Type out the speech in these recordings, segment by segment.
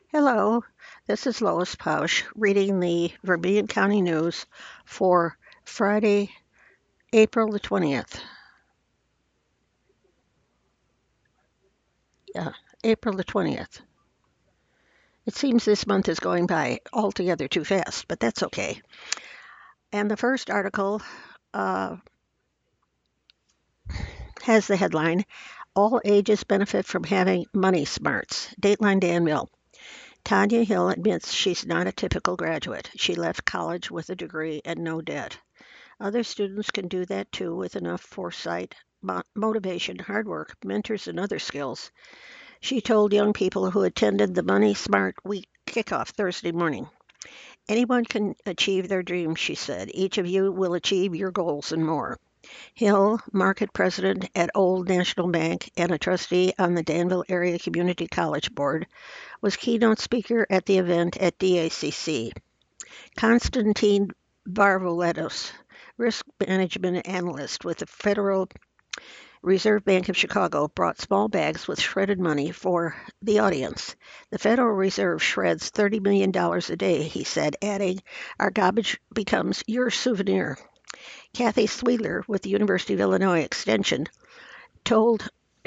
Hello, this is Lois Pausch reading the Vermilion County News for Friday, April the 20th. Yeah, April the 20th. It seems this month is going by altogether too fast, but that's okay. And the first article uh, has the headline All Ages Benefit from Having Money Smarts. Dateline Danville. Tanya Hill admits she's not a typical graduate. She left college with a degree and no debt. Other students can do that too with enough foresight, motivation, hard work, mentors, and other skills, she told young people who attended the Money Smart Week kickoff Thursday morning. Anyone can achieve their dreams, she said. Each of you will achieve your goals and more. Hill, market president at Old National Bank and a trustee on the Danville Area Community College Board, was keynote speaker at the event at DACC. Konstantin Barvoletos, risk management analyst with the Federal Reserve Bank of Chicago, brought small bags with shredded money for the audience. The Federal Reserve shreds $30 million a day, he said, adding, our garbage becomes your souvenir. Kathy Sweeler with the University of Illinois Extension told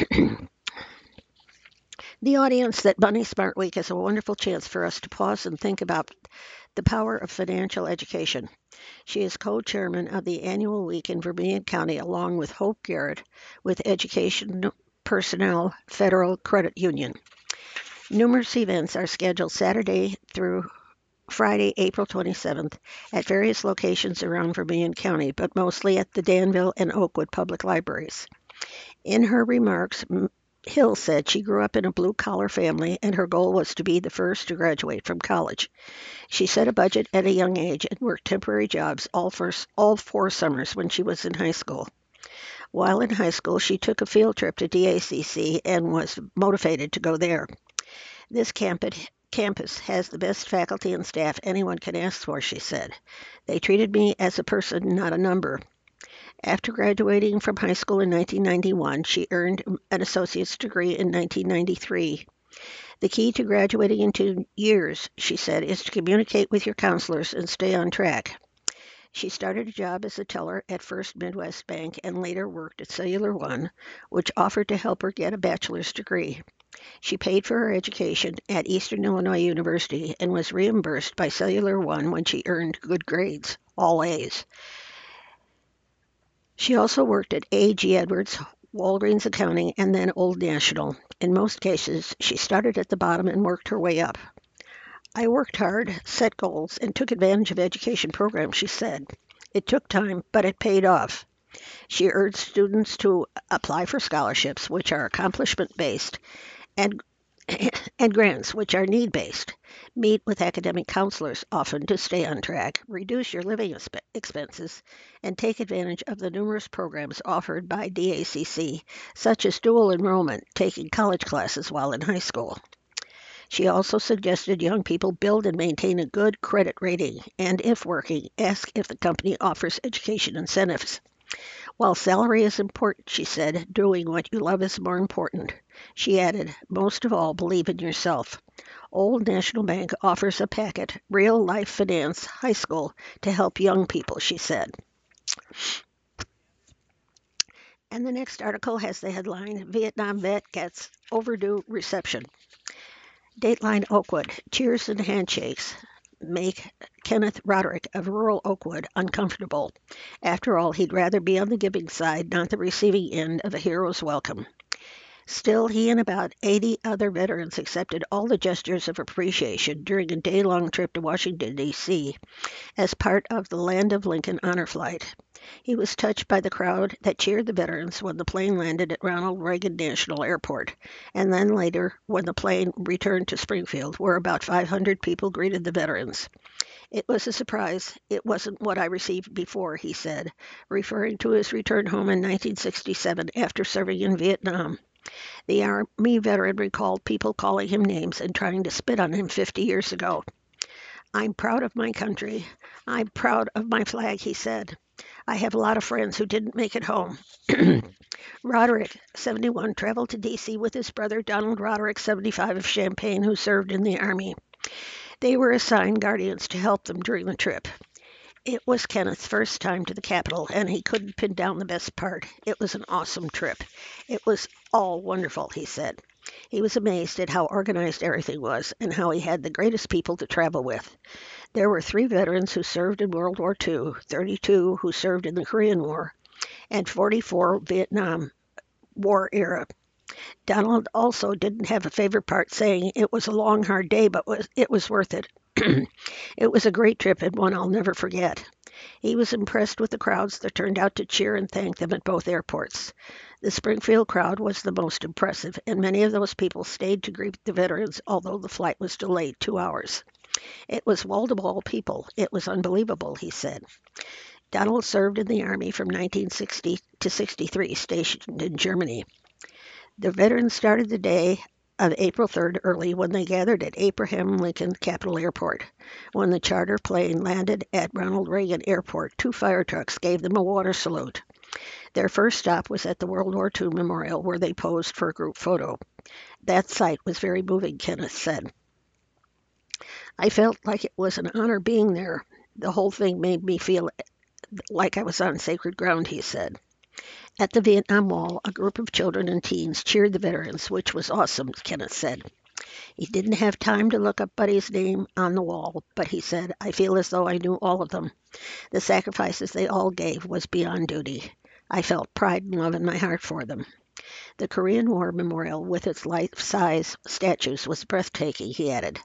the audience that Money Smart Week is a wonderful chance for us to pause and think about the power of financial education. She is co-chairman of the annual week in Vermilion County along with Hope Garrett with Education Personnel Federal Credit Union. Numerous events are scheduled Saturday through Friday, April 27th at various locations around Vermilion County, but mostly at the Danville and Oakwood public libraries. In her remarks, Hill said she grew up in a blue-collar family and her goal was to be the first to graduate from college. She set a budget at a young age and worked temporary jobs all 4 summers when she was in high school. While in high school, she took a field trip to DACC and was motivated to go there. This campus has the best faculty and staff anyone can ask for, she said. They treated me as a person, not a number. After graduating from high school in 1991, she earned an associate's degree in 1993. The key to graduating in 2 years, she said, is to communicate with your counselors and stay on track. She started a job as a teller at First Midwest Bank and later worked at Cellular One, which offered to help her get a bachelor's degree. She paid for her education at Eastern Illinois University and was reimbursed by Cellular One when she earned good grades, all A's. She also worked at A.G. Edwards, Walgreens Accounting, and then Old National. In most cases, she started at the bottom and worked her way up. I worked hard, set goals, and took advantage of education programs, she said. It took time, but it paid off. She urged students to apply for scholarships, which are accomplishment based, and, and grants, which are need based. Meet with academic counselors often to stay on track, reduce your living expenses, and take advantage of the numerous programs offered by DACC, such as dual enrollment, taking college classes while in high school. She also suggested young people build and maintain a good credit rating, and if working, ask if the company offers education incentives. While salary is important, she said, doing what you love is more important. She added, most of all, believe in yourself. Old National Bank offers a packet, Real Life Finance High School, to help young people, she said. And the next article has the headline Vietnam Vet Gets Overdue Reception. Dateline Oakwood, cheers and handshakes make Kenneth Roderick of rural Oakwood uncomfortable. After all, he'd rather be on the giving side, not the receiving end of a hero's welcome. Still, he and about 80 other veterans accepted all the gestures of appreciation during a day-long trip to Washington, D.C. as part of the Land of Lincoln honor flight. He was touched by the crowd that cheered the veterans when the plane landed at Ronald Reagan National Airport, and then later when the plane returned to Springfield, where about 500 people greeted the veterans. It was a surprise. It wasn't what I received before, he said, referring to his return home in 1967 after serving in Vietnam. The Army veteran recalled people calling him names and trying to spit on him 50 years ago. I'm proud of my country. I'm proud of my flag, he said. I have a lot of friends who didn't make it home. Roderick, 71, traveled to D.C. with his brother Donald Roderick, 75, of Champaign, who served in the Army. They were assigned guardians to help them during the trip. It was Kenneth's first time to the capital, and he couldn't pin down the best part. It was an awesome trip. It was all wonderful, he said. He was amazed at how organized everything was and how he had the greatest people to travel with. There were 3 veterans who served in World War II, 32 who served in the Korean War, and 44 Vietnam War era. Donald also didn't have a favorite part, saying it was a long, hard day, but it was worth it. It was a great trip and one I'll never forget. He was impressed with the crowds that turned out to cheer and thank them at both airports. The Springfield crowd was the most impressive, and many of those people stayed to greet the veterans, although the flight was delayed 2 hours. It was wall-to-wall people. It was unbelievable, he said. Donald served in the Army from 1960 to 63, stationed in Germany. The veterans started the day of April 3rd early when they gathered at Abraham Lincoln Capitol Airport. When the charter plane landed at Ronald Reagan Airport, 2 fire trucks gave them a water salute. Their first stop was at the World War II Memorial, where they posed for a group photo. That sight was very moving, Kenneth said. I felt like it was an honor being there. The whole thing made me feel like I was on sacred ground, he said. At the Vietnam Wall, a group of children and teens cheered the veterans, which was awesome, Kenneth said. He didn't have time to look up Buddy's name on the wall, but he said, I feel as though I knew all of them. The sacrifices they all gave was beyond duty. I felt pride and love in my heart for them. The Korean War Memorial, with its life-size statues, was breathtaking, he added.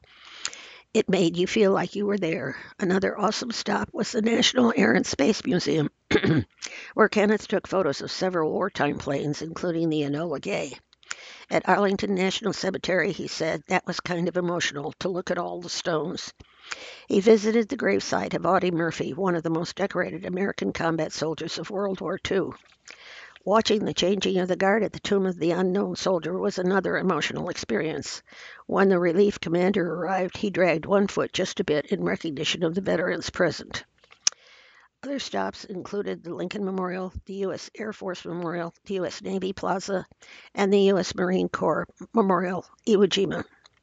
It made you feel like you were there. Another awesome stop was the National Air and Space Museum, where Kenneth took photos of several wartime planes, including the Enola Gay. At Arlington National Cemetery, he said, that was kind of emotional to look at all the stones. He visited the gravesite of Audie Murphy, one of the most decorated American combat soldiers of World War II. Watching the changing of the guard at the tomb of the unknown soldier was another emotional experience. When the relief commander arrived, he dragged one foot just a bit in recognition of the veterans present. Other stops included the Lincoln Memorial, the U.S. Air Force Memorial, the U.S. Navy Plaza, and the U.S. Marine Corps Memorial, Iwo Jima.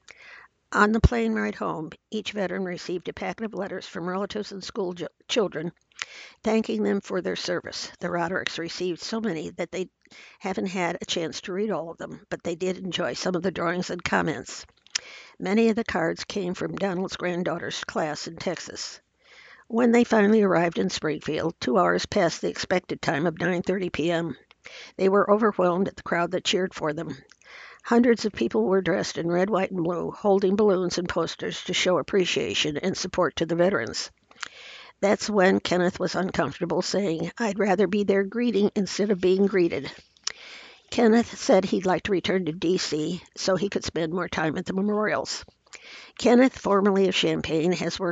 On the plane ride home, each veteran received a packet of letters from relatives and school children thanking them for their service. The Rodericks received so many that they haven't had a chance to read all of them, but they did enjoy some of the drawings and comments. Many of the cards came from Donald's granddaughter's class in Texas. When they finally arrived in Springfield, 2 hours past the expected time of 9:30 p.m., they were overwhelmed at the crowd that cheered for them. Hundreds of people were dressed in red, white, and blue, holding balloons and posters to show appreciation and support to the veterans. That's when Kenneth was uncomfortable, saying, I'd rather be there greeting instead of being greeted. Kenneth said he'd like to return to D.C. so he could spend more time at the memorials. Kenneth, formerly of Champaign,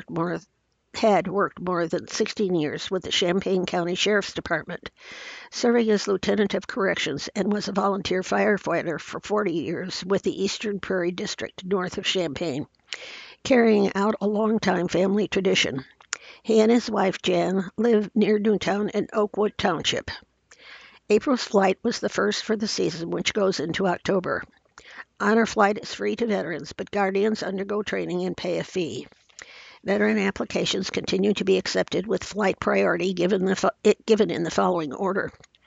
had worked more than 16 years with the Champaign County Sheriff's Department, serving as Lieutenant of Corrections, and was a volunteer firefighter for 40 years with the Eastern Prairie District north of Champaign, carrying out a long-time family tradition. He and his wife, Jan, live near Newtown in Oakwood Township. April's flight was the first for the season, which goes into October. Honor Flight is free to veterans, but Guardians undergo training and pay a fee. Veteran applications continue to be accepted with flight priority given in the following order.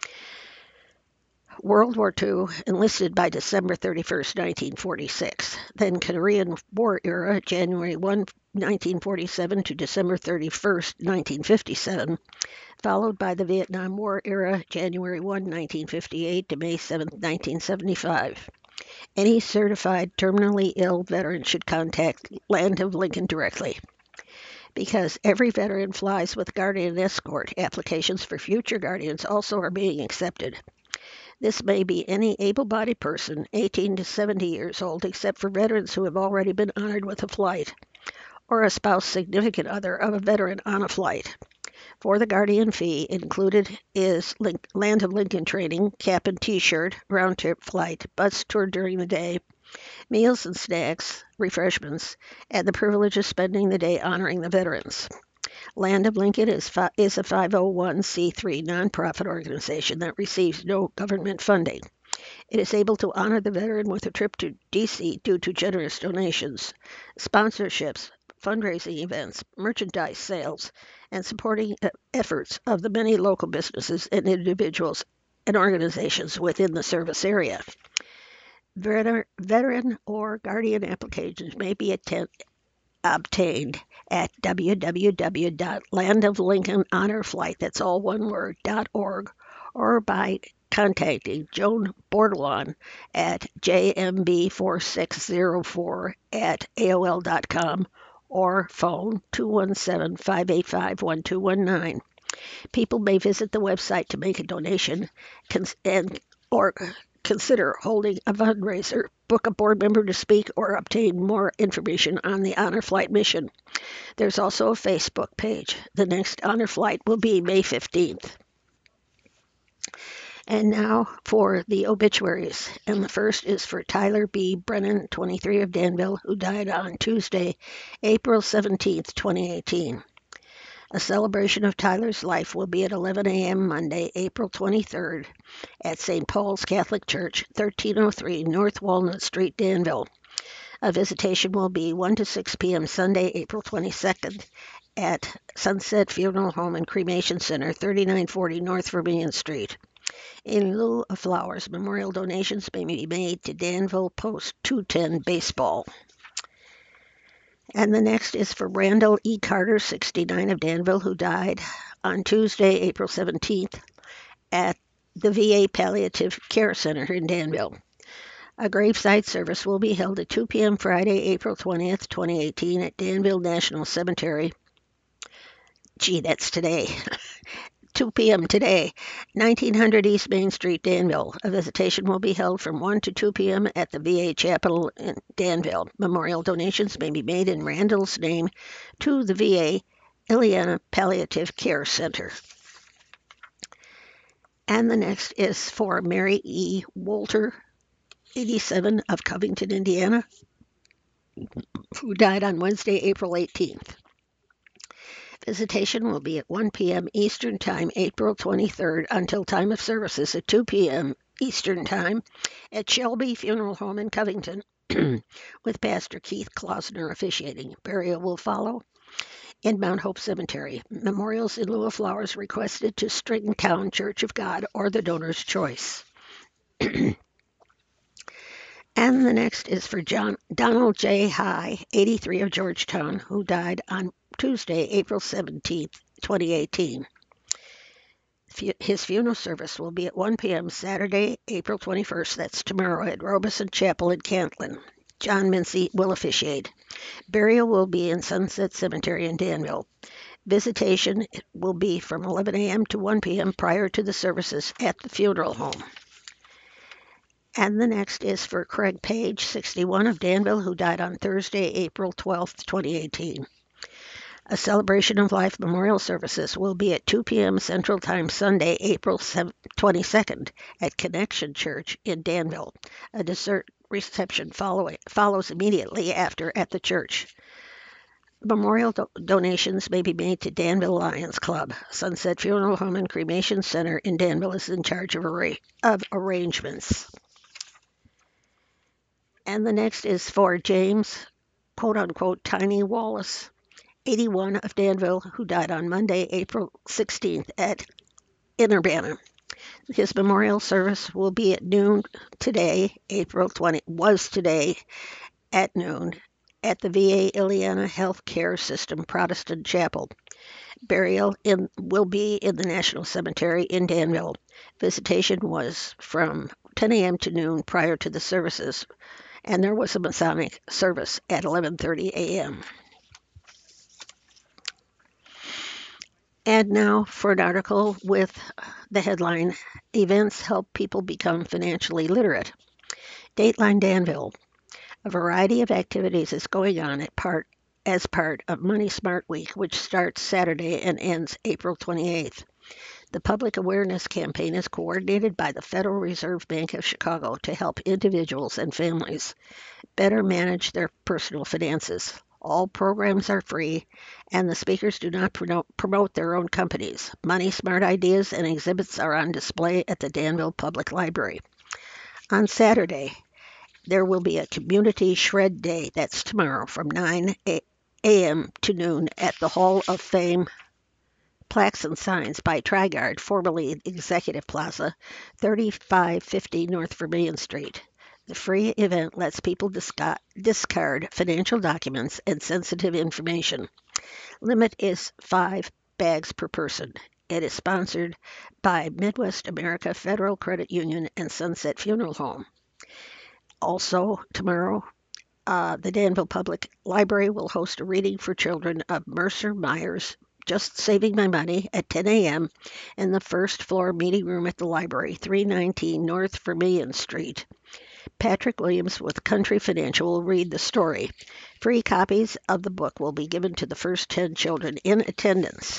World War II, enlisted by December 31, 1946. Then Korean War era, January 1, 1947 to December 31, 1957. Followed by the Vietnam War era, January 1, 1958 to May 7, 1975. Any certified terminally ill veteran should contact Land of Lincoln directly. Because every veteran flies with Guardian escort, applications for future Guardians also are being accepted. This may be any able-bodied person 18 to 70 years old, except for veterans who have already been honored with a flight, or a spouse significant other of a veteran on a flight. For the Guardian fee, included is Land of Lincoln training, cap and T-shirt, round-trip flight, bus tour during the day, meals and snacks, refreshments, and the privilege of spending the day honoring the veterans. Land of Lincoln is a 501c3 nonprofit organization that receives no government funding. It is able to honor the veteran with a trip to D.C. due to generous donations, sponsorships, fundraising events, merchandise sales, and supporting efforts of the many local businesses and individuals and organizations within the service area. Veteran or guardian applications may be obtained at www.landoflincolnhonorflight, that's all one word, .org, or by contacting Joan Bordelon at jmb4604 at aol.com or phone 217-585-1219. People may visit the website to make a donation or consider holding a fundraiser, book a board member to speak, or obtain more information on the Honor Flight mission. There's also a Facebook page. The next Honor Flight will be May 15th. And now for the obituaries. And the first is for Tyler B. Brennan, 23 of Danville, who died on Tuesday, April 17th, 2018. A celebration of Tyler's life will be at 11 a.m. Monday, April 23rd at St. Paul's Catholic Church, 1303 North Walnut Street, Danville. A visitation will be 1 to 6 p.m. Sunday, April 22nd at Sunset Funeral Home and Cremation Center, 3940 North Vermilion Street. In lieu of flowers, memorial donations may be made to Danville Post 210 Baseball. And the next is for Randall E. Carter, 69 of Danville, who died on Tuesday, April 17th at the VA Palliative Care Center in Danville. A graveside service will be held at 2 p.m. Friday, April 20th, 2018 at Danville National Cemetery. Gee, that's today. 2 p.m. today, 1900 East Main Street, Danville. A visitation will be held from 1 to 2 p.m. at the VA Chapel in Danville. Memorial donations may be made in Randall's name to the VA Ileana Palliative Care Center. And the next is for Mary E. Wolter, 87 of Covington, Indiana, who died on Wednesday, April 18th. Visitation will be at 1 p.m. Eastern Time, April 23rd, until time of services at 2 p.m. Eastern Time at Shelby Funeral Home in Covington, with Pastor Keith Klausner officiating. Burial will follow in Mount Hope Cemetery. Memorials in lieu of flowers requested to Stringtown Church of God or the donor's choice. And the next is for Donald J. High, 83 of Georgetown, who died on Tuesday, April 17th, 2018. His funeral service will be at 1 p.m. Saturday, April 21st, that's tomorrow, at Robeson Chapel in Cantlin. John Mincy will officiate. Burial will be in Sunset Cemetery in Danville. Visitation will be from 11 a.m. to 1 p.m. prior to the services at the funeral home. And the next is for Craig Page, 61 of Danville, who died on Thursday, April 12th, 2018. A celebration of life memorial services will be at 2 p.m. Central Time Sunday, April 22nd at Connection Church in Danville. A dessert reception follows immediately after at the church. Memorial donations may be made to Danville Lions Club. Sunset Funeral Home and Cremation Center in Danville is in charge of arrangements. And the next is for James, quote-unquote, Tiny Wallace, 81 of Danville, who died on Monday, April 16th at Urbana. His memorial service will be at noon today, was today at noon, at the VA Ileana Health Care System Protestant Chapel. Burial will be in the National Cemetery in Danville. Visitation was from 10 a.m. to noon prior to the services, and there was a Masonic service at 11:30 a.m. And now for an article with the headline, Events Help People Become Financially Literate. Dateline Danville. A variety of activities is going on as part of Money Smart Week, which starts Saturday and ends April 28th. The public awareness campaign is coordinated by the Federal Reserve Bank of Chicago to help individuals and families better manage their personal finances. All programs are free, and the speakers do not promote their own companies. Money Smart ideas and exhibits are on display at the Danville Public Library. On Saturday, there will be a community shred day. That's tomorrow from 9 a.m. to noon at the Hall of Fame Plaques and Signs by Trigard, formerly Executive Plaza, 3550 North Vermillion Street. The free event lets people discard financial documents and sensitive information. Limit is 5 bags per person. It is sponsored by Midwest America Federal Credit Union and Sunset Funeral Home. Also, tomorrow, the Danville Public Library will host a reading for children of Mercer Myers' Just Saving My Money at 10 a.m. in the first floor meeting room at the library, 319 North Vermillion Street. Patrick Williams with Country Financial will read the story. Free copies of the book will be given to the first 10 children in attendance.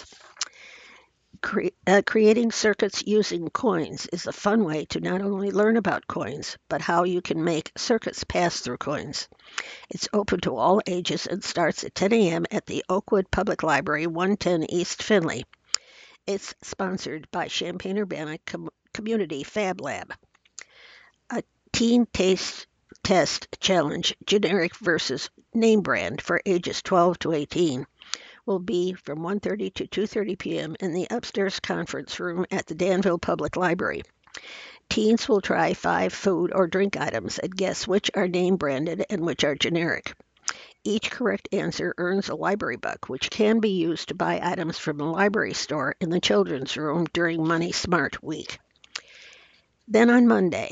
Creating circuits using coins is a fun way to not only learn about coins, but how you can make circuits pass through coins. It's open to all ages and starts at 10 a.m. at the Oakwood Public Library, 110 East Finley. It's sponsored by Champaign-Urbana Community Fab Lab. A teen taste test challenge, generic versus name brand for ages 12 to 18, will be from 1:30 to 2:30 p.m. in the upstairs conference room at the Danville Public Library. Teens will try 5 food or drink items and guess which are name branded and which are generic. Each correct answer earns a library buck, which can be used to buy items from the library store in the children's room during Money Smart Week. Then on Monday,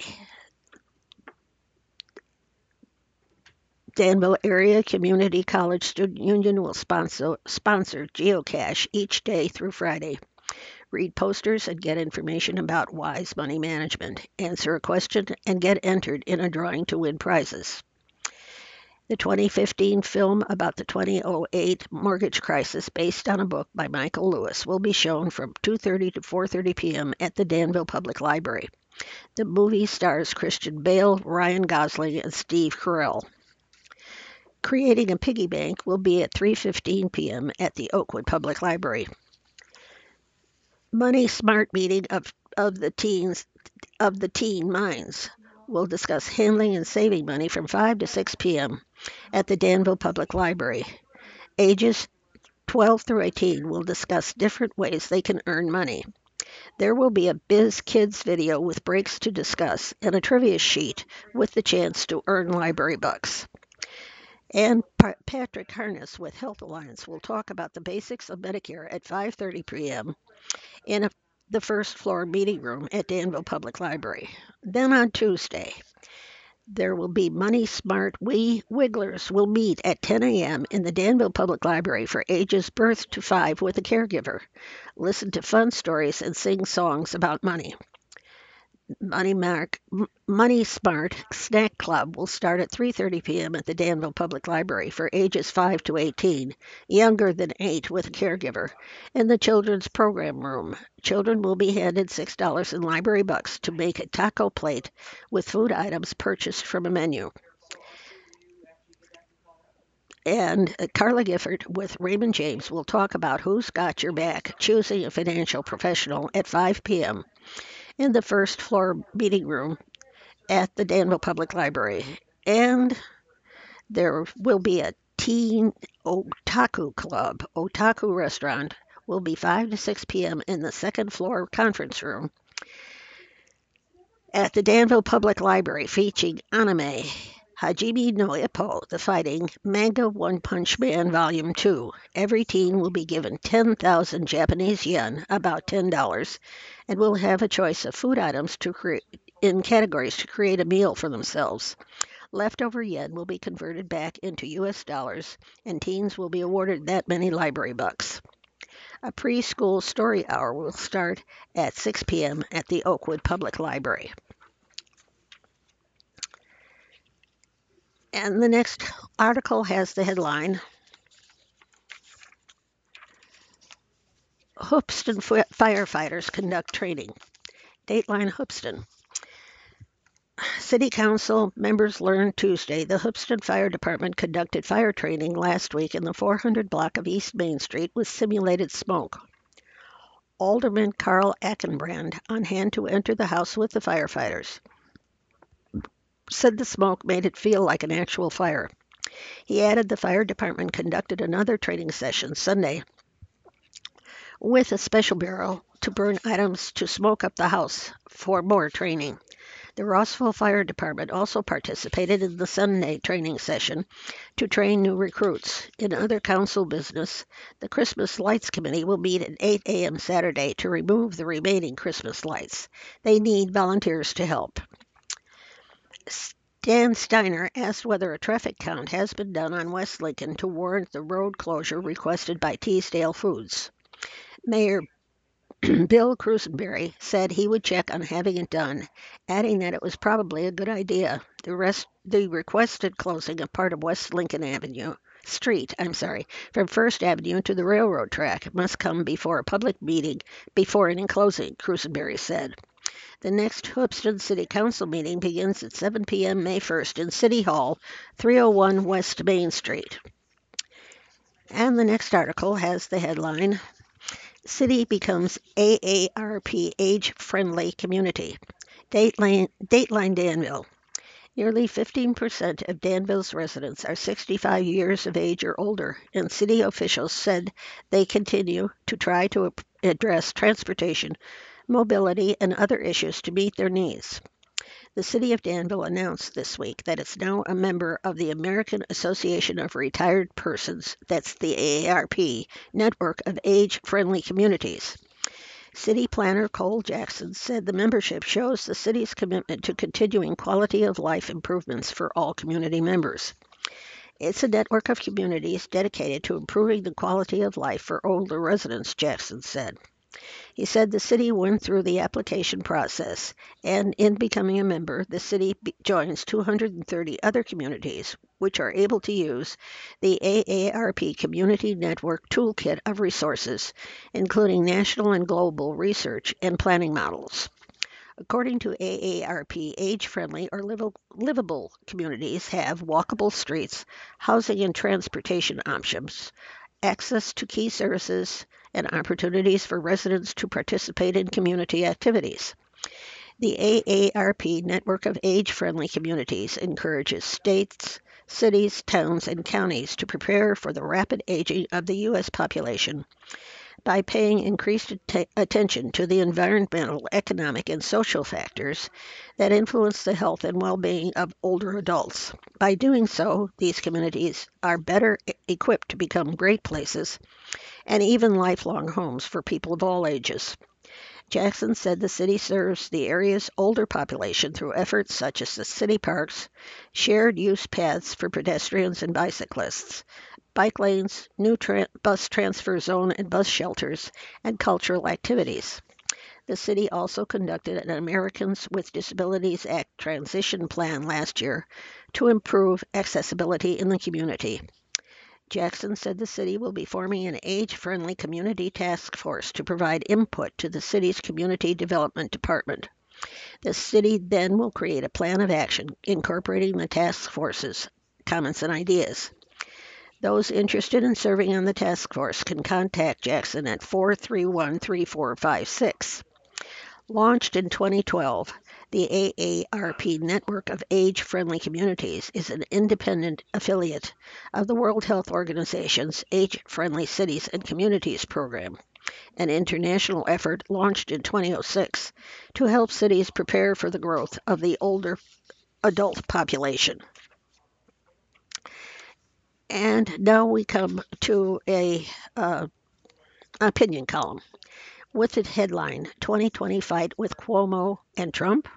Danville Area Community College Student Union will sponsor geocache each day through Friday. Read posters and get information about wise money management. Answer a question and get entered in a drawing to win prizes. The 2015 film about the 2008 mortgage crisis, based on a book by Michael Lewis, will be shown from 2:30 to 4:30 p.m. at the Danville Public Library. The movie stars Christian Bale, Ryan Gosling, and Steve Carell. Creating a piggy bank will be at 3:15 p.m. at the Oakwood Public Library. Money Smart meeting of the teen minds will discuss handling and saving money from 5 to 6 p.m. at the Danville Public Library. Ages 12 through 18 will discuss different ways they can earn money. There will be a Biz Kids video with breaks to discuss and a trivia sheet with the chance to earn library bucks. And Patrick Harness with Health Alliance will talk about the basics of Medicare at 5:30 p.m. in the first floor meeting room at Danville Public Library. Then on Tuesday, there will be Money Smart Wigglers will meet at 10 a.m. in the Danville Public Library for ages birth to 5 with a caregiver. Listen to fun stories and sing songs about money. Money Smart Snack Club will start at 3:30 p.m. at the Danville Public Library for ages 5 to 18, younger than 8 with a caregiver, in the children's program room. Children will be handed $6 in library bucks to make a taco plate with food items purchased from a menu. And Carla Gifford with Raymond James will talk about who's got your back, choosing a financial professional at 5 p.m. in the first floor meeting room at the Danville Public Library. And there will be a teen otaku club. Otaku restaurant will be 5 to 6 p.m. in the second floor conference room at the Danville Public Library, featuring anime, Hajime no Ippo, The Fighting, Manga One Punch Man Volume 2. Every teen will be given 10,000 Japanese yen, about $10, and will have a choice of food items in categories to create a meal for themselves. Leftover yen will be converted back into U.S. dollars, and teens will be awarded that many library bucks. A preschool story hour will start at 6 p.m. at the Oakwood Public Library. And the next article has the headline, Hoopeston Firefighters Conduct Training. Dateline Hoopeston. City Council members learned Tuesday the Hoopeston Fire Department conducted fire training last week in the 400 block of East Main Street with simulated smoke. Alderman Carl Ackenbrand, on hand to enter the house with the firefighters, said the smoke made it feel like an actual fire. He added the fire department conducted another training session Sunday with a special bureau to burn items to smoke up the house for more training. The Rossville Fire Department also participated in the Sunday training session to train new recruits. In other council business, the Christmas Lights Committee will meet at 8 a.m. Saturday to remove the remaining Christmas lights. They need volunteers to help. Dan Steiner asked whether a traffic count has been done on West Lincoln to warrant the road closure requested by Teasdale Foods. Mayor Bill Crusenberry said he would check on having it done, adding that it was probably a good idea. The requested closing of part of West Lincoln Street, from First Avenue to the railroad track must come before a public meeting before any closing, Crusenberry said. The next Hoopeston City Council meeting begins at 7 p.m. May 1st in City Hall, 301 West Main Street. And the next article has the headline, City becomes AARP age-friendly community. Dateline Danville. Nearly 15% of Danville's residents are 65 years of age or older, and city officials said they continue to try to address transportation, mobility, and other issues to meet their needs. The City of Danville announced this week that it's now a member of the American Association of Retired Persons, that's the AARP, network of age-friendly communities. City Planner Cole Jackson said the membership shows the city's commitment to continuing quality of life improvements for all community members. It's a network of communities dedicated to improving the quality of life for older residents, Jackson said. He said the city went through the application process, and in becoming a member, the city joins 230 other communities, which are able to use the AARP Community Network Toolkit of resources, including national and global research and planning models. According to AARP, age-friendly or livable communities have walkable streets, housing and transportation options, access to key services, and opportunities for residents to participate in community activities. The AARP network of age-friendly communities encourages states, cities, towns, and counties to prepare for the rapid aging of the U.S. population by paying increased attention to the environmental, economic, and social factors that influence the health and well-being of older adults. By doing so, these communities are better equipped to become great places and even lifelong homes for people of all ages. Jackson said the city serves the area's older population through efforts such as the city parks, shared use paths for pedestrians and bicyclists, bike lanes, new bus transfer zone and bus shelters, and cultural activities. The city also conducted an Americans with Disabilities Act transition plan last year to improve accessibility in the community. Jackson said the city will be forming an age-friendly community task force to provide input to the city's community development department. The city then will create a plan of action incorporating the task force's comments and ideas. Those interested in serving on the task force can contact Jackson at 431-3456. Launched in 2012, the AARP Network of Age-Friendly Communities is an independent affiliate of the World Health Organization's Age-Friendly Cities and Communities program, an international effort launched in 2006 to help cities prepare for the growth of the older adult population. And now we come to a opinion column with the headline, 2020 Fight with Cuomo and Trump.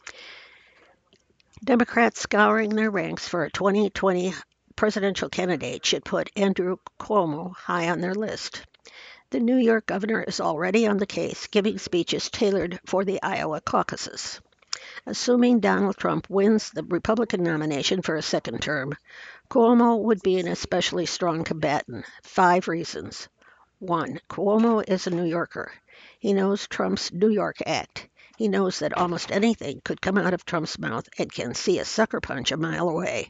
Democrats scouring their ranks for a 2020 presidential candidate should put Andrew Cuomo high on their list. The New York governor is already on the case, giving speeches tailored for the Iowa caucuses. Assuming Donald Trump wins the Republican nomination for a second term, Cuomo would be an especially strong combatant. 5 reasons. 1. Cuomo is a New Yorker. He knows Trump's New York Act. He knows that almost anything could come out of Trump's mouth and can see a sucker punch a mile away.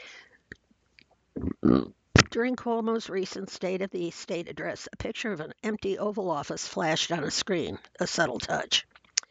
During Cuomo's recent State of the State address, a picture of an empty Oval Office flashed on a screen, a subtle touch.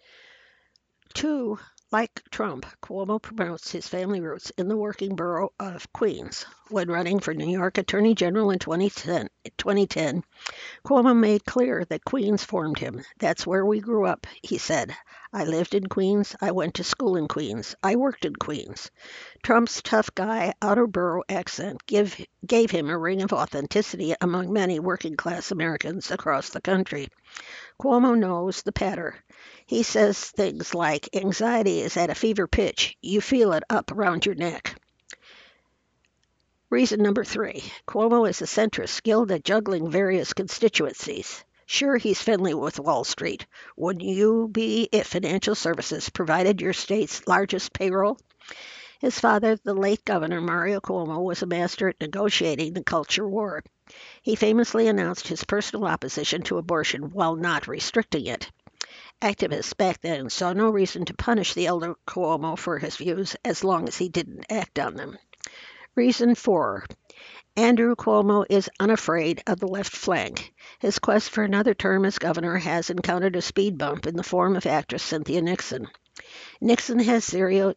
2. Like Trump, Cuomo promotes his family roots in the working borough of Queens. When running for New York Attorney General in 2010, Cuomo made clear that Queens formed him. That's where we grew up, he said. I lived in Queens. I went to school in Queens. I worked in Queens. Trump's tough guy, outer borough accent gave him a ring of authenticity among many working class Americans across the country. Cuomo knows the patter. He says things like, anxiety is at a fever pitch. You feel it up around your neck. Reason number 3. Cuomo is a centrist skilled at juggling various constituencies. Sure, he's friendly with Wall Street. Wouldn't you be if financial services provided your state's largest payroll? His father, the late Governor Mario Cuomo, was a master at negotiating the culture war. He famously announced his personal opposition to abortion while not restricting it. Activists back then saw no reason to punish the elder Cuomo for his views as long as he didn't act on them. Reason 4. Andrew Cuomo is unafraid of the left flank. His quest for another term as governor has encountered a speed bump in the form of actress Cynthia Nixon. Nixon has zero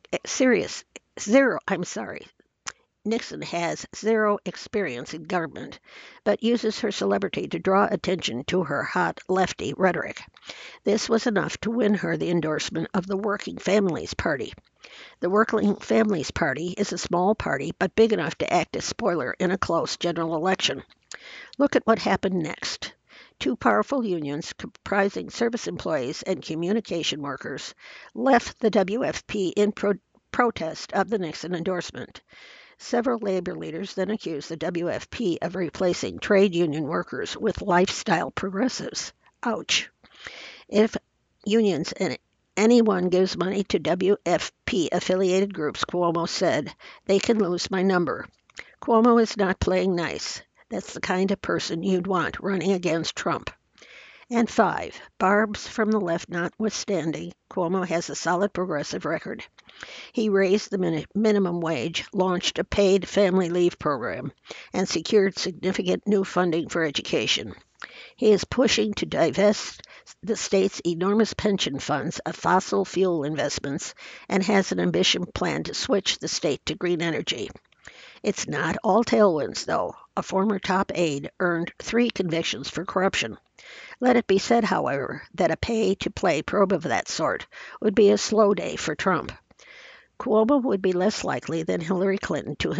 experience in government, but uses her celebrity to draw attention to her hot lefty rhetoric. This was enough to win her the endorsement of the Working Families Party. The Working Families Party is a small party, but big enough to act as spoiler in a close general election. Look at what happened next. 2 powerful unions comprising service employees and communication workers left the WFP in protest of the Nixon endorsement. Several labor leaders then accused the WFP of replacing trade union workers with lifestyle progressives. Ouch. If unions and anyone gives money to WFP-affiliated groups, Cuomo said, they can lose my number. Cuomo is not playing nice. That's the kind of person you'd want running against Trump. And 5, barbs from the left notwithstanding, Cuomo has a solid progressive record. He raised the minimum wage, launched a paid family leave program, and secured significant new funding for education. He is pushing to divest the state's enormous pension funds of fossil fuel investments and has an ambitious plan to switch the state to green energy. It's not all tailwinds, though. A former top aide earned 3 convictions for corruption. Let it be said, however, that a pay-to-play probe of that sort would be a slow day for Trump. Cuomo would be less likely than Hillary Clinton to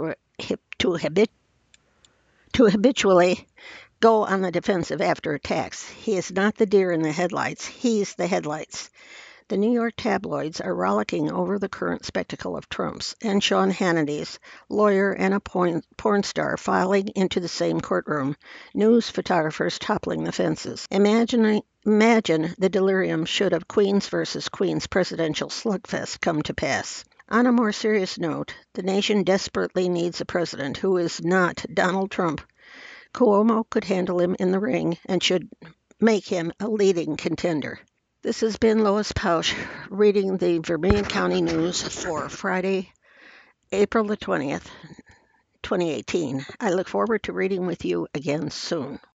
habitually go on the defensive after attacks. He is not the deer in the headlights. He's the headlights. The New York tabloids are rollicking over the current spectacle of Trump's and Sean Hannity's lawyer and a porn star filing into the same courtroom, news photographers toppling the fences. Imagine the delirium should a Queens versus Queens presidential slugfest come to pass. On a more serious note, the nation desperately needs a president who is not Donald Trump. Cuomo could handle him in the ring and should make him a leading contender. This has been Lois Pausch reading the Vermilion County News for Friday, April the 20th, 2018. I look forward to reading with you again soon.